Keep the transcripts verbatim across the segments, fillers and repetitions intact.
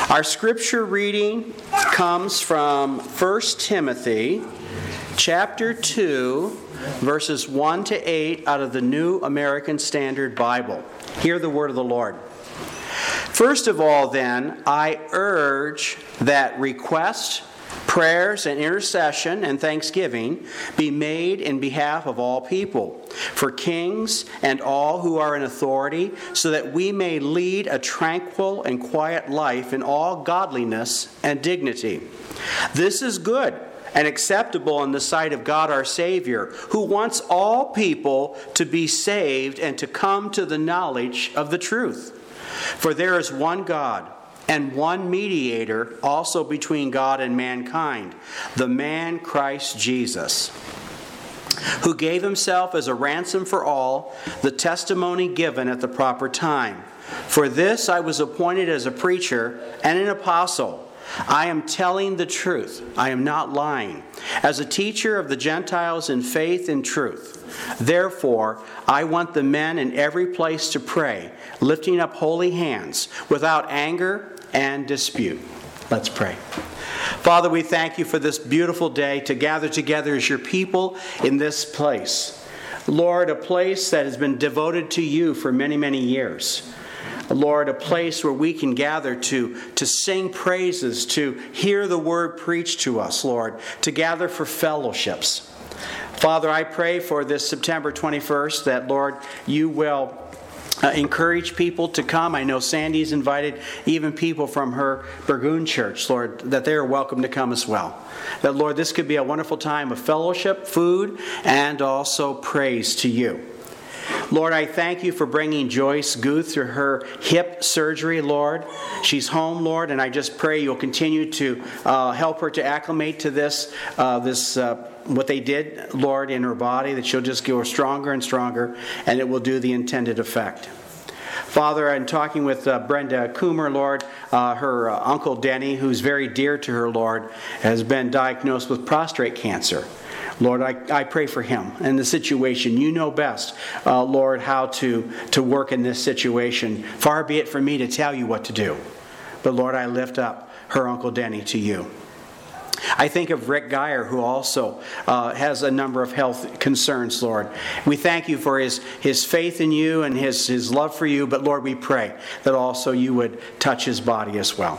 Our scripture reading comes from First Timothy chapter two, verses one to eight out of the New American Standard Bible. Hear the word of the Lord. First of all, then, I urge that request, prayers, and intercession and thanksgiving be made in behalf of all people, for kings and all who are in authority, so that we may lead a tranquil and quiet life in all godliness and dignity. This is good and acceptable in the sight of God our Savior, who wants all people to be saved and to come to the knowledge of the truth. For there is one God, and one mediator also between God and mankind, the man Christ Jesus, who gave himself as a ransom for all, the testimony given at the proper time. For this I was appointed as a preacher and an apostle. I am telling the truth. I am not lying. As a teacher of the Gentiles in faith and truth. Therefore, I want the men in every place to pray, lifting up holy hands, without anger and dispute. Let's pray. Father, we thank you for this beautiful day to gather together as your people in this place. Lord, a place that has been devoted to you for many, many years. Lord, a place where we can gather to, to sing praises, to hear the word preached to us, Lord, to gather for fellowships. Father, I pray for this September twenty-first that, Lord, you will uh, encourage people to come. I know Sandy's invited even people from her Burgoon church, Lord, that they are welcome to come as well. That, Lord, this could be a wonderful time of fellowship, food, and also praise to you. Lord, I thank you for bringing Joyce Guth through her hip surgery, Lord. She's home, Lord, and I just pray you'll continue to uh, help her to acclimate to this, uh, this uh, what they did, Lord, in her body, that she'll just grow stronger and stronger, and it will do the intended effect. Father, I'm talking with uh, Brenda Coomer, Lord. Uh, her uh, Uncle Denny, who's very dear to her, Lord, has been diagnosed with prostate cancer. Lord, I, I pray for him and the situation. You know best, uh, Lord, how to, to work in this situation. Far be it from me to tell you what to do. But Lord, I lift up her Uncle Denny to you. I think of Rick Geyer, who also uh, has a number of health concerns, Lord. We thank you for his, his faith in you and his, his love for you. But Lord, we pray that also you would touch his body as well.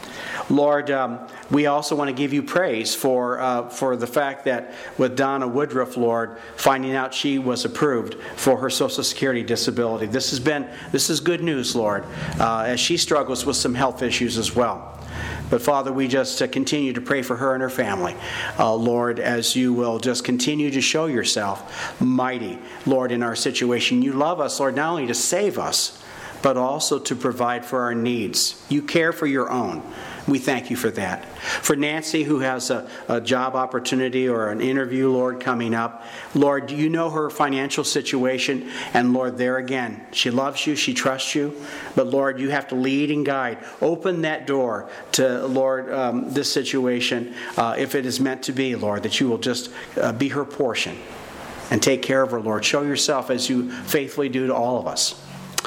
Lord, um, we also want to give you praise for uh, for the fact that with Donna Woodruff, Lord, finding out she was approved for her Social Security disability. This has been this is good news, Lord, uh, as she struggles with some health issues as well. But Father, we just uh, continue to pray for her and her family, uh, Lord, as you will just continue to show yourself mighty, Lord, in our situation. You love us, Lord, not only to save us, but also to provide for our needs. You care for your own. We thank you for that. For Nancy, who has a, a job opportunity or an interview, Lord, coming up, Lord, you know her financial situation, and Lord, there again, she loves you, she trusts you, but Lord, you have to lead and guide. Open that door to, Lord, um, this situation, uh, if it is meant to be, Lord, that you will just uh, be her portion and take care of her, Lord. Show yourself as you faithfully do to all of us.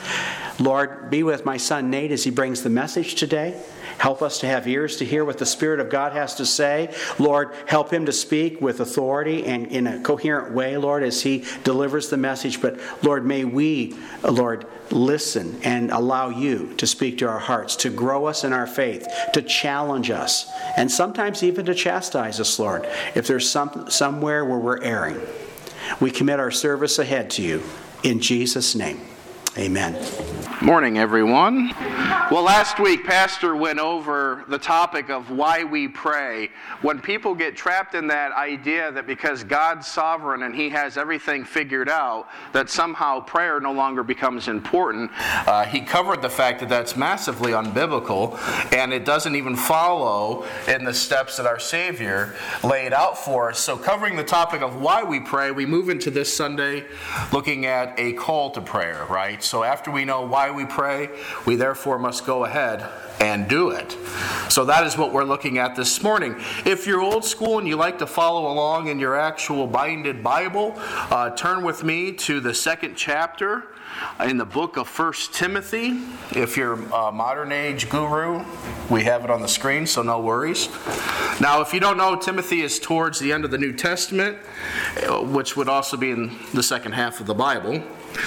Lord, be with my son Nate as he brings the message today. Help us to have ears to hear what the Spirit of God has to say. Lord, help him to speak with authority and in a coherent way, Lord, as he delivers the message. But Lord, may we, Lord, listen and allow you to speak to our hearts, to grow us in our faith, to challenge us, and sometimes even to chastise us, Lord, if there's some, somewhere where we're erring. We commit our service ahead to you. In Jesus' name. Amen. Morning, everyone. Well, last week, Pastor went over the topic of why we pray. When people get trapped in that idea that because God's sovereign and He has everything figured out, that somehow prayer no longer becomes important, uh, he covered the fact that that's massively unbiblical, and it doesn't even follow in the steps that our Savior laid out for us. So covering the topic of why we pray, we move into this Sunday looking at a call to prayer, right? So after we know why we pray, we therefore must go ahead and do it. So that is what we're looking at this morning. If you're old school and you like to follow along in your actual binded Bible, uh, turn with me to the second chapter in the book of First Timothy. If you're a modern age guru, we have it on the screen, so no worries. Now, if you don't know, Timothy is towards the end of the New Testament, which would also be in the second half of the Bible.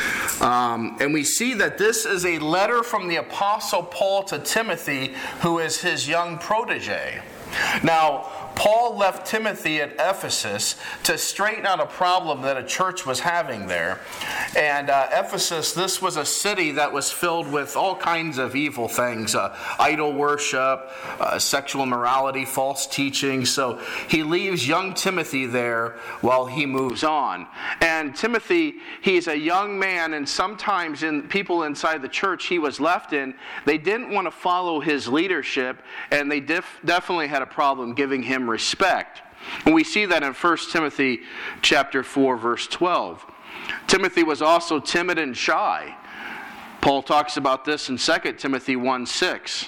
Um, and we see that this is a letter from the Apostle Paul to Timothy, who is his young protege. Now, Paul left Timothy at Ephesus to straighten out a problem that a church was having there. And uh, Ephesus, this was a city that was filled with all kinds of evil things, uh, idol worship, uh, sexual immorality, false teaching. So he leaves young Timothy there while he moves on. And Timothy, he's a young man, and sometimes in people inside the church he was left in, they didn't want to follow his leadership, and they def- definitely had a problem giving him respect. And we see that in First Timothy chapter four, verse twelve. Timothy was also timid and shy. Paul talks about this in Second Timothy one six.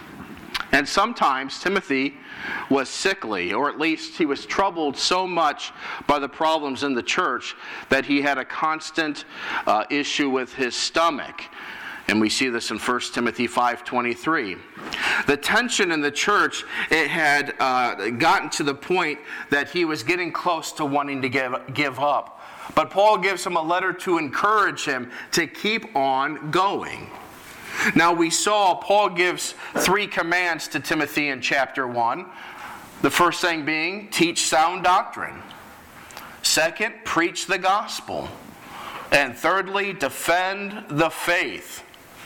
And sometimes Timothy was sickly, or at least he was troubled so much by the problems in the church that he had a constant uh, issue with his stomach. And we see this in First Timothy five twenty-three. The tension in the church, it had uh, gotten to the point that he was getting close to wanting to give, give up. But Paul gives him a letter to encourage him to keep on going. Now we saw Paul gives three commands to Timothy in chapter one. The first thing being, teach sound doctrine. Second, preach the gospel. And thirdly, defend the faith.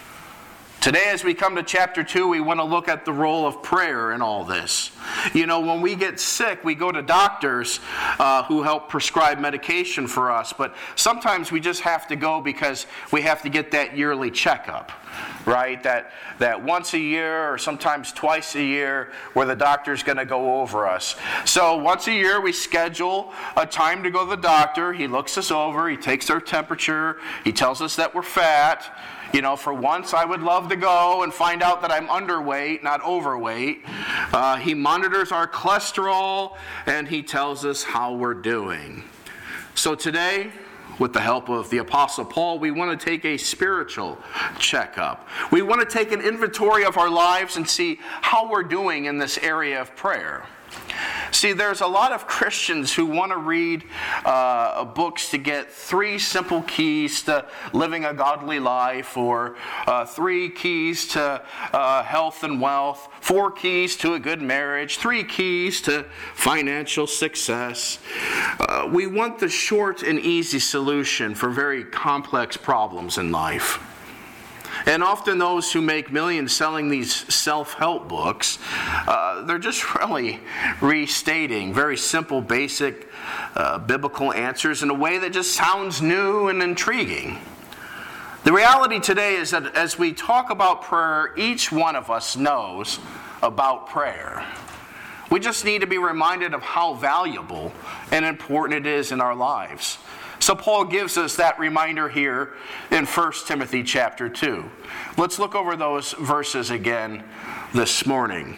Today, as we come to chapter two, we want to look at the role of prayer in all this. You know, when we get sick, we go to doctors uh, who help prescribe medication for us, but sometimes we just have to go because we have to get that yearly checkup, right? That, that once a year or sometimes twice a year where the doctor's going to go over us. So once a year, we schedule a time to go to the doctor. He looks us over. He takes our temperature. He tells us that we're fat. You know, for once I would love to go and find out that I'm underweight, not overweight. Uh, he monitors our cholesterol, and he tells us how we're doing. So today, with the help of the Apostle Paul, we want to take a spiritual checkup. We want to take an inventory of our lives and see how we're doing in this area of prayer. See, there's a lot of Christians who want to read uh, books to get three simple keys to living a godly life, or uh, three keys to uh, health and wealth, four keys to a good marriage, three keys to financial success. Uh, we want the short and easy solution for very complex problems in life. And often those who make millions selling these self-help books, uh, they're just really restating very simple, basic uh, biblical answers in a way that just sounds new and intriguing. The reality today is that as we talk about prayer, each one of us knows about prayer. We just need to be reminded of how valuable and important it is in our lives. So Paul gives us that reminder here in First Timothy chapter two. Let's look over those verses again this morning.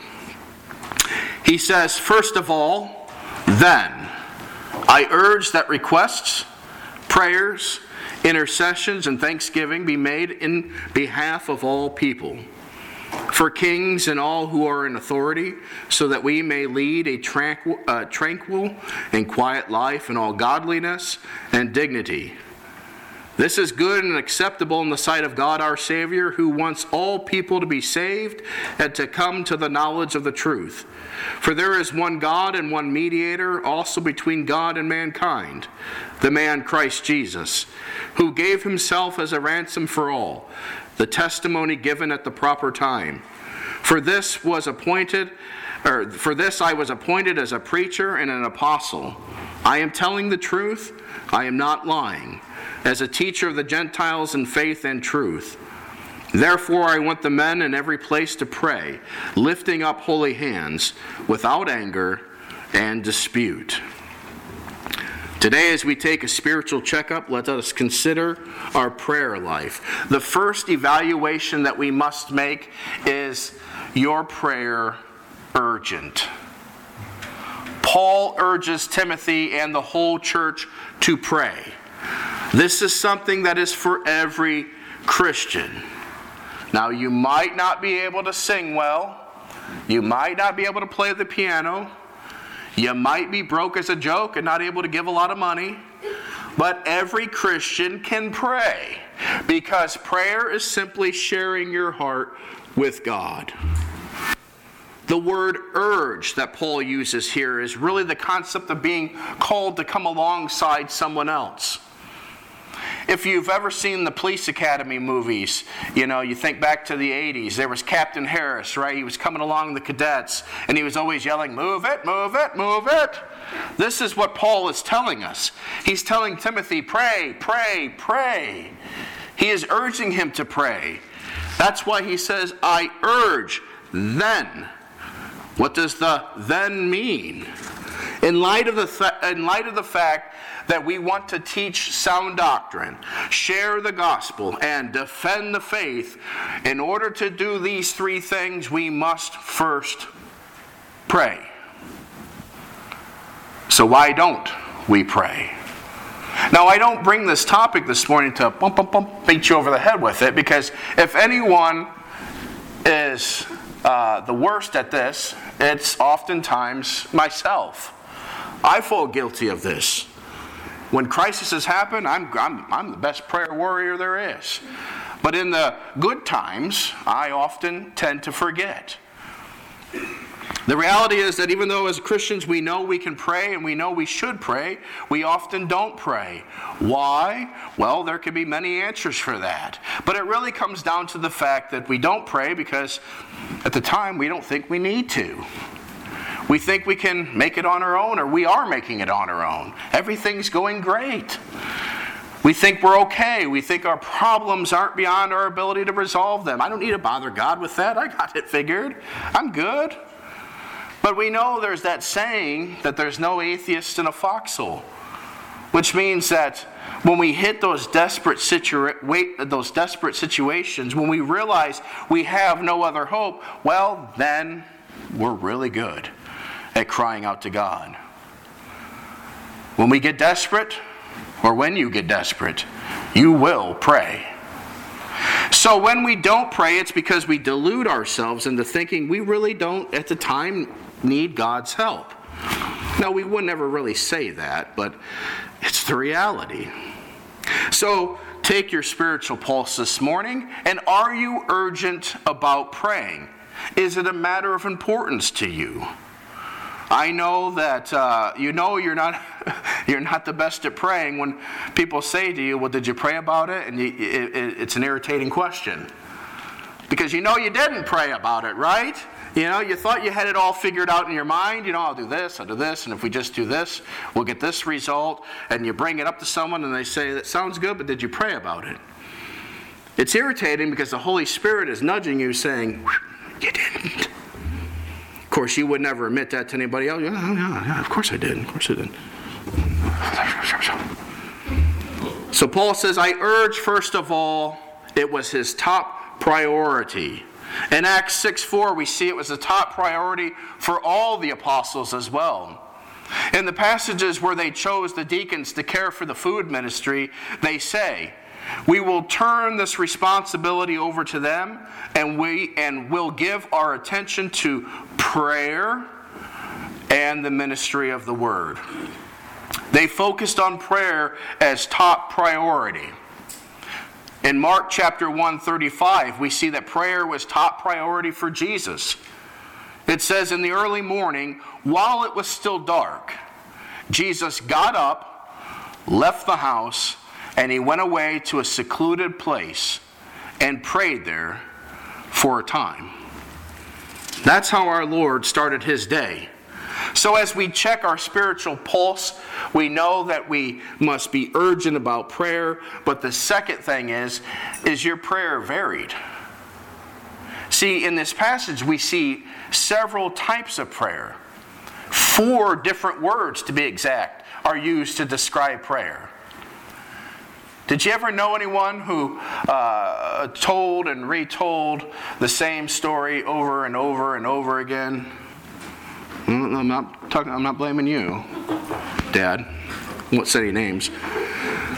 He says, first of all, then, I urge that requests, prayers, intercessions, and thanksgiving be made in behalf of all people, for kings and all who are in authority, so that we may lead a tranquil, uh, tranquil and quiet life in all godliness and dignity. This is good and acceptable in the sight of God our Savior, who wants all people to be saved and to come to the knowledge of the truth. For there is one God and one mediator also between God and mankind, the man Christ Jesus, who gave himself as a ransom for all, the testimony given at the proper time. For this was appointed, or for this I was appointed as a preacher and an apostle. I am telling the truth, I am not lying, as a teacher of the Gentiles in faith and truth. Therefore I want the men in every place to pray, lifting up holy hands, without anger and dispute. Today, as we take a spiritual checkup, let us consider our prayer life. The first evaluation that we must make is your prayer urgent. Paul urges Timothy and the whole church to pray. This is something that is for every Christian. Now, you might not be able to sing well. You might not be able to play the piano. You might be broke as a joke and not able to give a lot of money. But every Christian can pray, because prayer is simply sharing your heart with God. The word urge that Paul uses here is really the concept of being called to come alongside someone else. If you've ever seen the Police Academy movies, you know, you think back to the eighties, there was Captain Harris, right? He was coming along the cadets, and he was always yelling, "Move it, move it, move it." This is what Paul is telling us. He's telling Timothy, pray, pray, pray. He is urging him to pray. That's why he says, I urge then. What does the then mean? In light of the th- in light of the fact that we want to teach sound doctrine, share the gospel, and defend the faith, in order to do these three things, we must first pray. So why don't we pray? Now, I don't bring this topic this morning to bump, bump, bump, beat you over the head with it, because if anyone is uh, the worst at this, it's oftentimes myself. I fall guilty of this. When crises happen, I'm, I'm, I'm the best prayer warrior there is. But in the good times, I often tend to forget. The reality is that even though as Christians we know we can pray and we know we should pray, we often don't pray. Why? Well, there could be many answers for that. But it really comes down to the fact that we don't pray because at the time we don't think we need to. We think we can make it on our own, or we are making it on our own. Everything's going great. We think we're okay. We think our problems aren't beyond our ability to resolve them. I don't need to bother God with that. I got it figured. I'm good. But we know there's that saying that there's no atheist in a foxhole, which means that when we hit those desperate situa- wait, those desperate situations, when we realize we have no other hope, well, then we're really good at crying out to God. When we get desperate, or when you get desperate, you will pray. So when we don't pray, it's because we delude ourselves into thinking we really don't, at the time, need God's help. Now, we would never really say that, but it's the reality. So take your spiritual pulse this morning, and are you urgent about praying? Is it a matter of importance to you? I know that uh, you know you're not you're not the best at praying when people say to you, well, did you pray about it? And you, it, it, it's an irritating question. Because you know you didn't pray about it, right? You know, you thought you had it all figured out in your mind. You know, I'll do this, I'll do this, and if we just do this, we'll get this result. And you bring it up to someone and they say, that sounds good, but did you pray about it? It's irritating because the Holy Spirit is nudging you saying, you didn't. Of course, you would never admit that to anybody else. Yeah, yeah, yeah, of course I did. Of course I did. So Paul says, I urge, first of all, it was his top priority. In Acts six four, we see it was a top priority for all the apostles as well. In the passages where they chose the deacons to care for the food ministry, they say, we will turn this responsibility over to them, and we and will give our attention to prayer and the ministry of the word. They focused on prayer as top priority. In Mark chapter one thirty-five, we see that prayer was top priority for Jesus. It says, in the early morning, while it was still dark, Jesus got up, left the house, and he went away to a secluded place and prayed there for a time. That's how our Lord started his day. So as we check our spiritual pulse, we know that we must be urgent about prayer. But the second thing is, is your prayer varied? See, in this passage, we see several types of prayer. Four different words, to be exact, are used to describe prayer. Did you ever know anyone who uh, told and retold the same story over and over and over again? I'm not talking. I'm not blaming you, Dad. I won't say any names.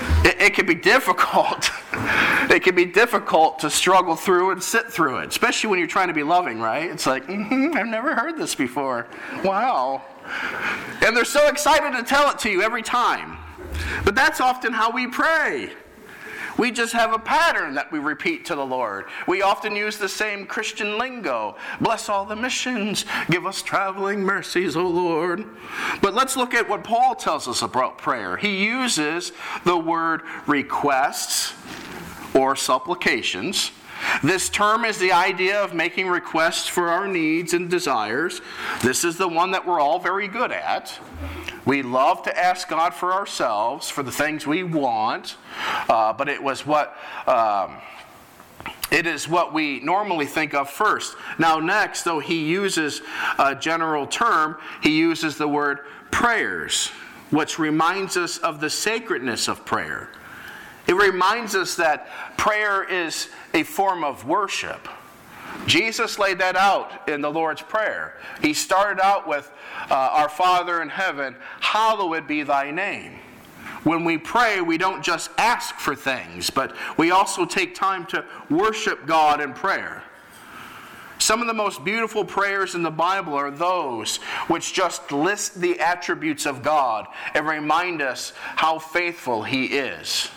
it can be difficult. It can be difficult to struggle through and sit through it, especially when you're trying to be loving, right? It's like, mm-hmm, I've never heard this before. Wow. And they're so excited to tell it to you every time. But that's often how we pray. We just have a pattern that we repeat to the Lord. We often use the same Christian lingo. Bless all the missions. Give us traveling mercies, O Lord. But let's look at what Paul tells us about prayer. He uses the word requests or supplications. This term is the idea of making requests for our needs and desires. This is the one that we're all very good at. We love to ask God for ourselves, for the things we want, uh, but it was what um, it is what we normally think of first. Now next, though he uses a general term, he uses the word prayers, which reminds us of the sacredness of prayer. It reminds us that prayer is a form of worship. Jesus laid that out in the Lord's Prayer. He started out with, uh, Our Father in heaven, hallowed be thy name. When we pray, we don't just ask for things, but we also take time to worship God in prayer. Some of the most beautiful prayers in the Bible are those which just list the attributes of God and remind us how faithful He is.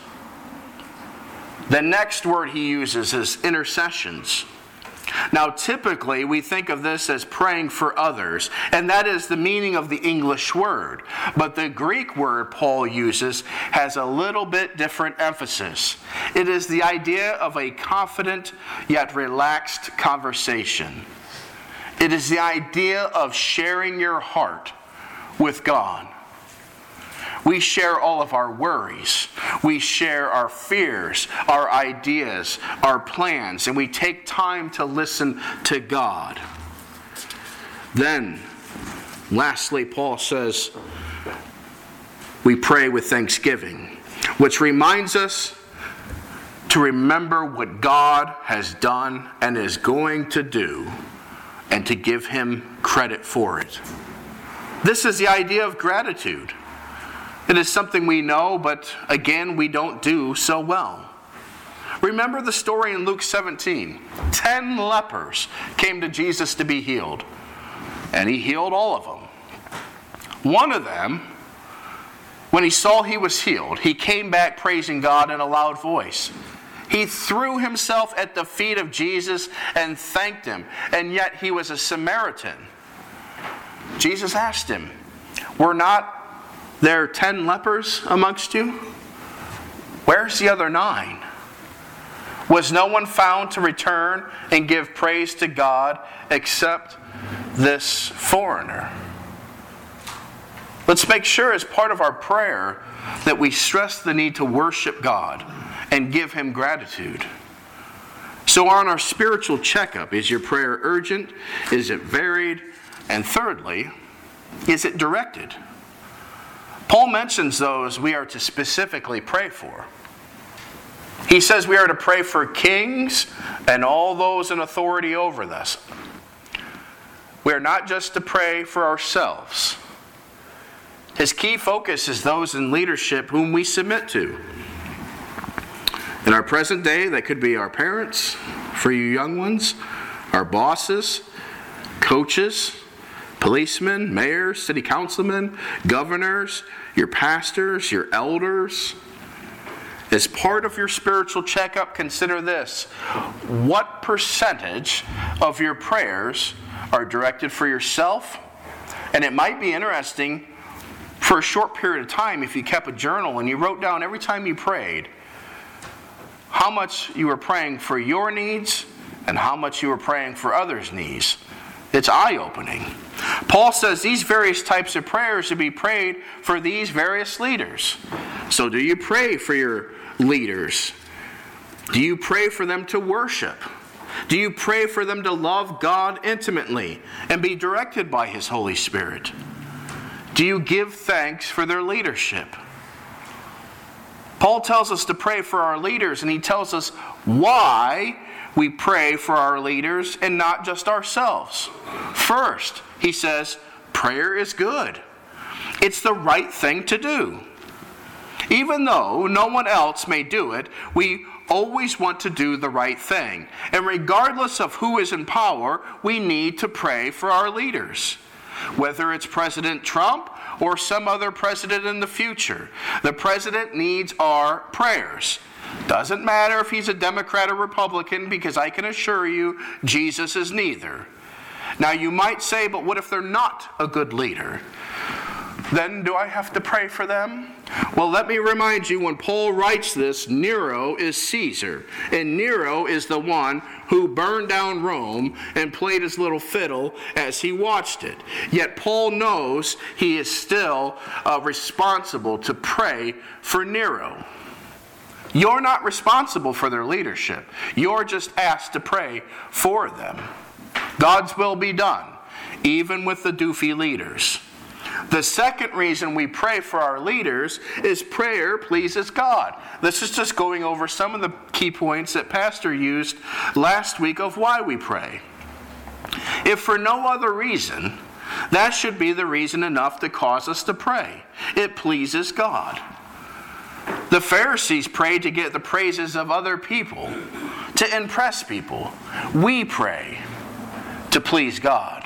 The next word he uses is intercessions. Now, typically, we think of this as praying for others, and that is the meaning of the English word. But the Greek word Paul uses has a little bit different emphasis. It is the idea of a confident yet relaxed conversation. It is the idea of sharing your heart with God. We share all of our worries. We share our fears, our ideas, our plans, and we take time to listen to God. Then, lastly, Paul says, we pray with thanksgiving, which reminds us to remember what God has done and is going to do, and to give Him credit for it. This is the idea of gratitude. It is something we know, but again, we don't do so well. Remember the story in Luke seventeen. Ten lepers came to Jesus to be healed, and He healed all of them. One of them, when he saw he was healed, he came back praising God in a loud voice. He threw himself at the feet of Jesus and thanked Him, and yet he was a Samaritan. Jesus asked him, "Were not there are ten lepers amongst you? Where's the other nine? Was no one found to return and give praise to God except this foreigner?" Let's make sure as part of our prayer that we stress the need to worship God and give Him gratitude. So on our spiritual checkup, is your prayer urgent? Is it varied? And thirdly, is it directed? Paul mentions those we are to specifically pray for. He says we are to pray for kings and all those in authority over us. We are not just to pray for ourselves. His key focus is those in leadership whom we submit to. In our present day, that could be our parents, for you young ones, our bosses, coaches, policemen, mayors, city councilmen, governors, your pastors, your elders. As part of your spiritual checkup, consider this. What percentage of your prayers are directed for yourself? And it might be interesting for a short period of time if you kept a journal and you wrote down every time you prayed how much you were praying for your needs and how much you were praying for others' needs. It's eye-opening. Paul says these various types of prayers should be prayed for these various leaders. So do you pray for your leaders? Do you pray for them to worship? Do you pray for them to love God intimately and be directed by His Holy Spirit? Do you give thanks for their leadership? Paul tells us to pray for our leaders, and he tells us why we pray for our leaders and not just ourselves. First, he says, prayer is good. It's the right thing to do. Even though no one else may do it, we always want to do the right thing. And regardless of who is in power, we need to pray for our leaders. Whether it's President Trump or some other president in the future, the president needs our prayers. Doesn't matter if he's a Democrat or Republican, because I can assure you, Jesus is neither. Now you might say, but what if they're not a good leader? Then do I have to pray for them? Well, let me remind you, when Paul writes this, Nero is Caesar. And Nero is the one who burned down Rome and played his little fiddle as he watched it. Yet Paul knows he is still uh, responsible to pray for Nero. You're not responsible for their leadership. You're just asked to pray for them. God's will be done, even with the doofy leaders. The second reason we pray for our leaders is prayer pleases God. This is just going over some of the key points that Pastor used last week of why we pray. If for no other reason, that should be the reason enough to cause us to pray. It pleases God. The Pharisees prayed to get the praises of other people, to impress people. We pray to please God.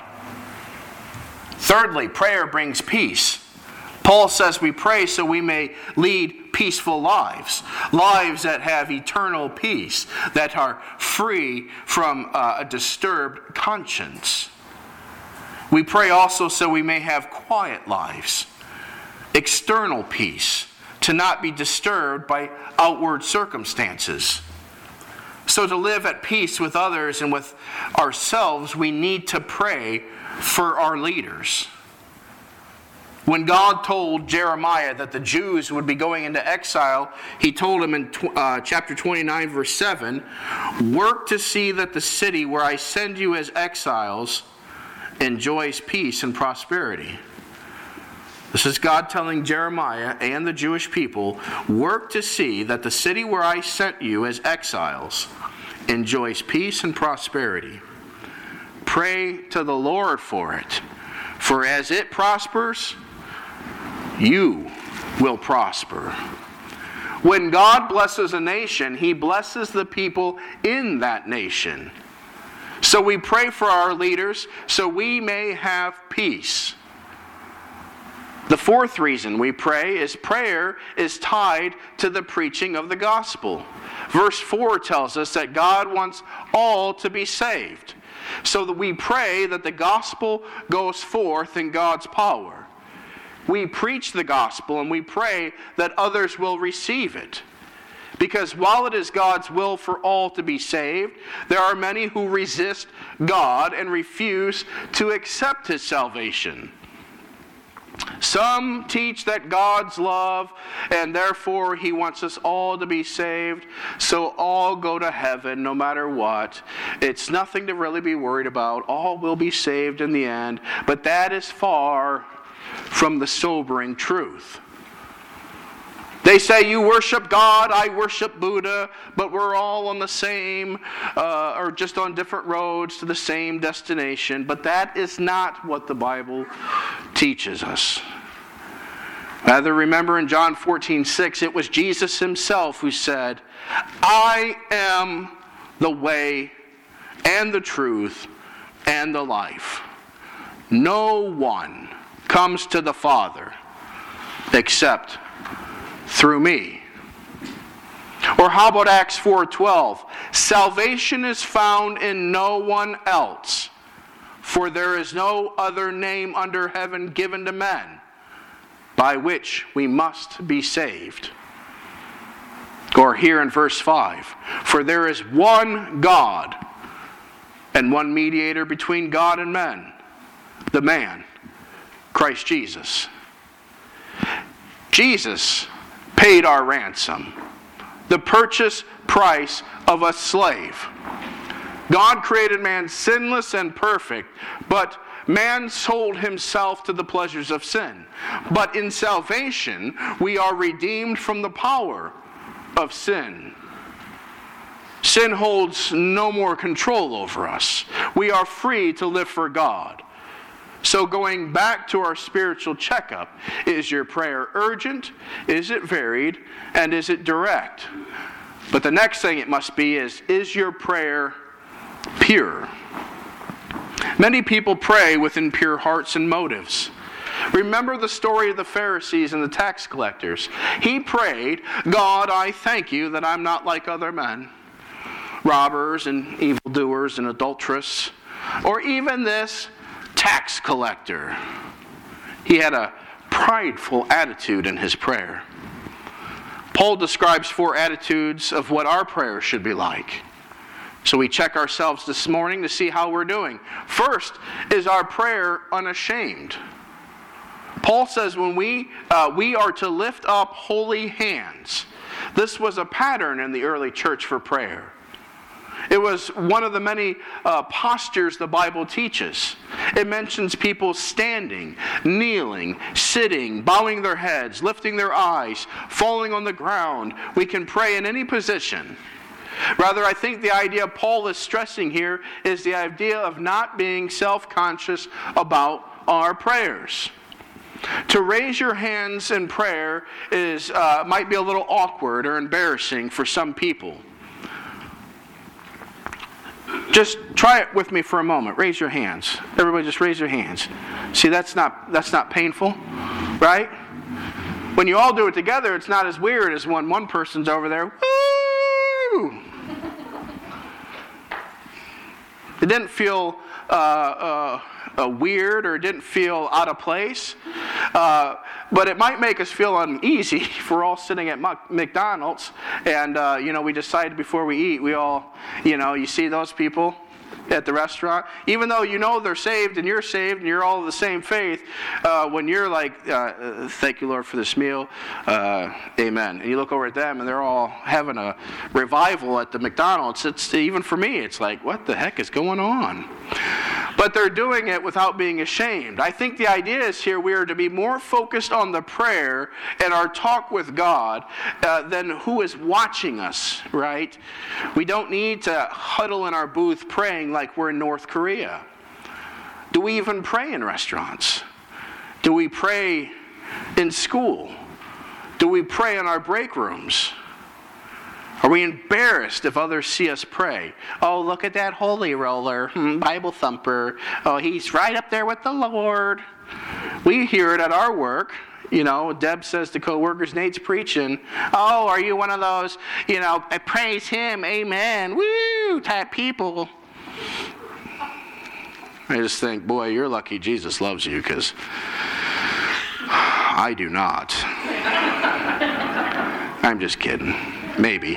Thirdly, prayer brings peace. Paul says we pray so we may lead peaceful lives, lives that have eternal peace, that are free from uh, a disturbed conscience. We pray also so we may have quiet lives, external peace, to not be disturbed by outward circumstances. So to live at peace with others and with ourselves, we need to pray for our leaders. When God told Jeremiah that the Jews would be going into exile, he told him in uh, chapter twenty-nine, verse seven, "Work to see that the city where I send you as exiles enjoys peace and prosperity." This is God telling Jeremiah and the Jewish people, work to see that the city where I sent you as exiles enjoys peace and prosperity. Pray to the Lord for it, for as it prospers, you will prosper. When God blesses a nation, He blesses the people in that nation. So we pray for our leaders so we may have peace. The fourth reason we pray is prayer is tied to the preaching of the gospel. Verse four tells us that God wants all to be saved. So that we pray that the gospel goes forth in God's power. We preach the gospel and we pray that others will receive it. Because while it is God's will for all to be saved, there are many who resist God and refuse to accept His salvation. Some teach that God's love, and therefore He wants us all to be saved, so all go to heaven no matter what. It's nothing to really be worried about. All will be saved in the end, but that is far from the sobering truth. They say, you worship God, I worship Buddha, but we're all on the same, uh, or just on different roads to the same destination. But that is not what the Bible teaches us. Rather, remember in John fourteen six, it was Jesus Himself who said, I am the way and the truth and the life. No one comes to the Father except through me. Or how about Acts four twelve? Salvation is found in no one else, for there is no other name under heaven given to men by which we must be saved. Or here in verse five, for there is one God and one mediator between God and men, the man, Christ Jesus. Jesus paid our ransom, the purchase price of a slave. God created man sinless and perfect, but man sold himself to the pleasures of sin. But in salvation, we are redeemed from the power of sin. Sin holds no more control over us. We are free to live for God. So going back to our spiritual checkup, is your prayer urgent? Is it varied? And is it direct? But the next thing it must be is, is your prayer pure? Many people pray with impure hearts and motives. Remember the story of the Pharisees and the tax collectors. He prayed, God, I thank you that I'm not like other men, robbers and evildoers and adulteress, or even this tax collector. He had a prideful attitude in his prayer. Paul describes four attitudes of what our prayer should be like. So we check ourselves this morning to see how we're doing. First, is our prayer unashamed? Paul says when we uh, we are to lift up holy hands. This was a pattern in the early church for prayer. It was one of the many uh, postures the Bible teaches. It mentions people standing, kneeling, sitting, bowing their heads, lifting their eyes, falling on the ground. We can pray in any position. Rather, I think the idea Paul is stressing here is the idea of not being self-conscious about our prayers. To raise your hands in prayer is uh, might be a little awkward or embarrassing for some people. Just try it with me for a moment. Raise your hands. Everybody just raise your hands. See, that's not that's not painful, right? When you all do it together, it's not as weird as when one person's over there. Woo! It didn't feel uh, uh, uh, weird or it didn't feel out of place. Uh, but it might make us feel uneasy if we're all sitting at McDonald's and, uh, you know, we decided before we eat, we all, you know, you see those people at the restaurant, even though you know they're saved and you're saved and you're all of the same faith, uh, when you're like, uh, thank you, Lord, for this meal, uh, amen. And you look over at them and they're all having a revival at the McDonald's. It's even for me, it's like, what the heck is going on? But they're doing it without being ashamed. I think the idea is here we are to be more focused on the prayer and our talk with God uh, than who is watching us, right? We don't need to huddle in our booth praying like we're in North Korea. Do we even pray in restaurants? Do we pray in school? Do we pray in our break rooms? Are we embarrassed if others see us pray? Oh, look at that holy roller, hmm, Bible thumper. Oh, he's right up there with the Lord. We hear it at our work. You know, Deb says to co-workers, Nate's preaching. Oh, are you one of those, you know, I praise him, amen, woo, type people? I just think, boy, you're lucky Jesus loves you, because I do not. I'm just kidding. Maybe.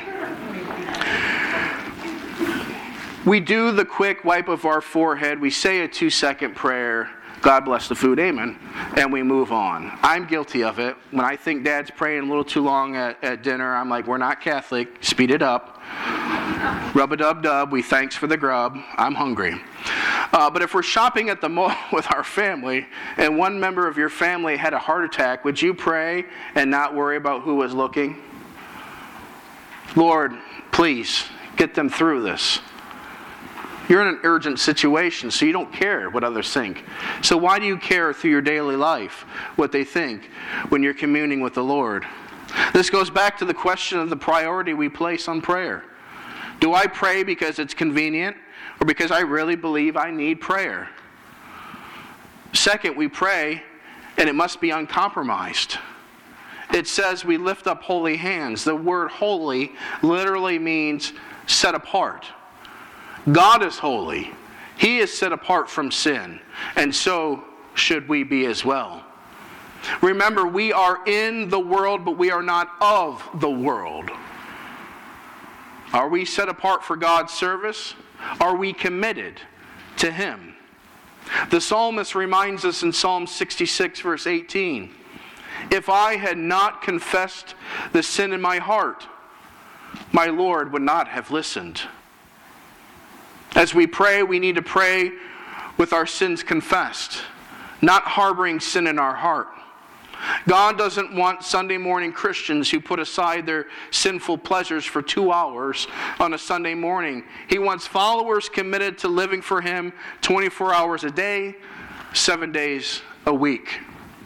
We do the quick wipe of our forehead. We say a two-second prayer. God bless the food, amen. And we move on. I'm guilty of it. When I think Dad's praying a little too long at, at dinner, I'm like, we're not Catholic. Speed it up. Rub-a-dub-dub. We thanks for the grub. I'm hungry. Uh, but if we're shopping at the mall with our family and one member of your family had a heart attack, would you pray and not worry about who was looking? Lord, please get them through this. You're in an urgent situation, so you don't care what others think. So why do you care through your daily life what they think when you're communing with the Lord? This goes back to the question of the priority we place on prayer. Do I pray because it's convenient or because I really believe I need prayer? Second, we pray, and it must be uncompromised. It says we lift up holy hands. The word holy literally means set apart. God is holy. He is set apart from sin, and so should we be as well. Remember, we are in the world, but we are not of the world. Are we set apart for God's service? Are we committed to Him? The psalmist reminds us in Psalm sixty-six, verse eighteen, if I had not confessed the sin in my heart, my Lord would not have listened. As we pray, we need to pray with our sins confessed, not harboring sin in our heart. God doesn't want Sunday morning Christians who put aside their sinful pleasures for two hours on a Sunday morning. He wants followers committed to living for Him twenty-four hours a day, seven days a week?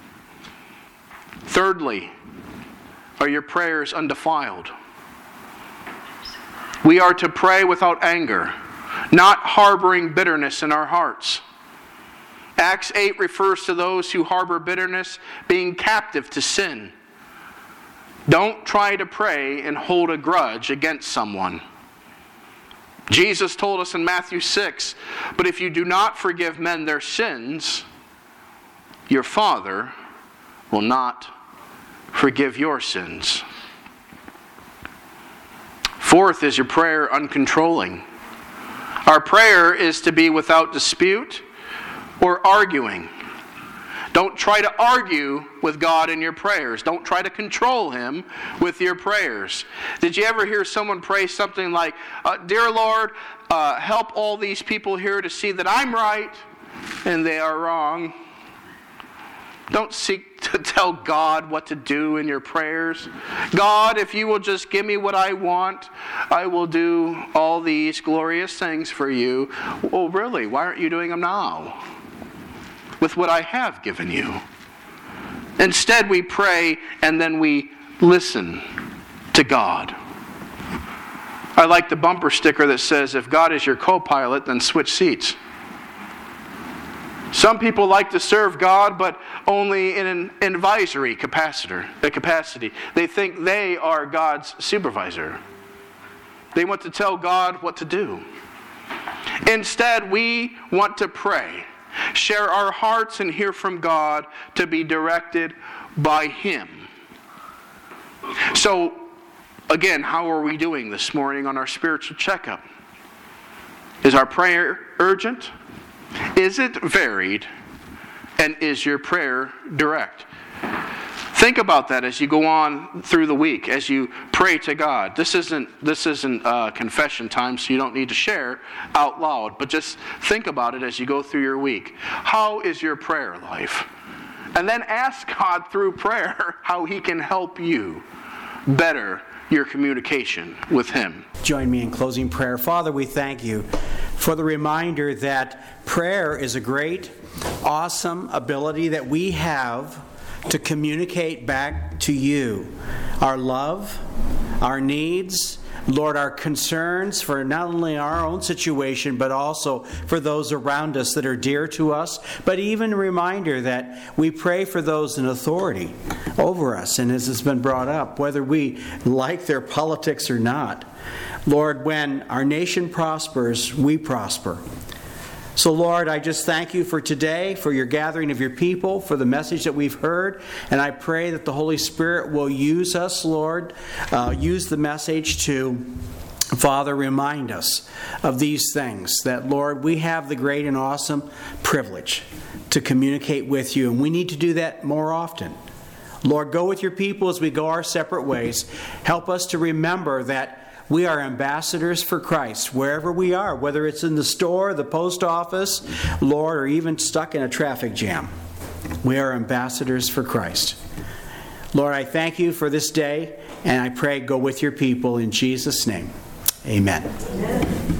Thirdly, are your prayers undefiled? We are to pray without anger, not harboring bitterness in our hearts. Acts eight refers to those who harbor bitterness being captive to sin. Don't try to pray and hold a grudge against someone. Jesus told us in Matthew six, but if you do not forgive men their sins, your Father will not forgive your sins. Fourth, is your prayer uncontrolling? Our prayer is to be without dispute or arguing. Don't try to argue with God in your prayers. Don't try to control Him with your prayers. Did you ever hear someone pray something like, uh, Dear Lord, uh, help all these people here to see that I'm right and they are wrong? Don't seek to tell God what to do in your prayers. God, if you will just give me what I want, I will do all these glorious things for you. Well, really, why aren't you doing them now? With what I have given you. Instead, we pray and then we listen to God. I like the bumper sticker that says, if God is your co-pilot, then switch seats. Some people like to serve God, but only in an advisory capacity. They think they are God's supervisor. They want to tell God what to do. Instead, we want to pray, share our hearts, and hear from God to be directed by Him. So, again, how are we doing this morning on our spiritual checkup? Is our prayer urgent? Is it varied? And is your prayer direct? Think about that as you go on through the week, as you pray to God. This isn't this isn't uh, confession time, so you don't need to share out loud, but just think about it as you go through your week. How is your prayer life? And then ask God through prayer how He can help you better your communication with Him. Join me in closing prayer. Father, we thank you for the reminder that prayer is a great, awesome ability that we have to communicate back to you our love, our needs, Lord, our concerns for not only our own situation, but also for those around us that are dear to us, but even a reminder that we pray for those in authority over us, and as has been brought up, whether we like their politics or not. Lord, when our nation prospers, we prosper. So, Lord, I just thank you for today, for your gathering of your people, for the message that we've heard. And I pray that the Holy Spirit will use us, Lord, uh, use the message to, Father, remind us of these things. That, Lord, we have the great and awesome privilege to communicate with you. And we need to do that more often. Lord, go with your people as we go our separate ways. Help us to remember that we are ambassadors for Christ wherever we are, whether it's in the store, the post office, Lord, or even stuck in a traffic jam. We are ambassadors for Christ. Lord, I thank you for this day, and I pray go with your people in Jesus' name. Amen. Amen.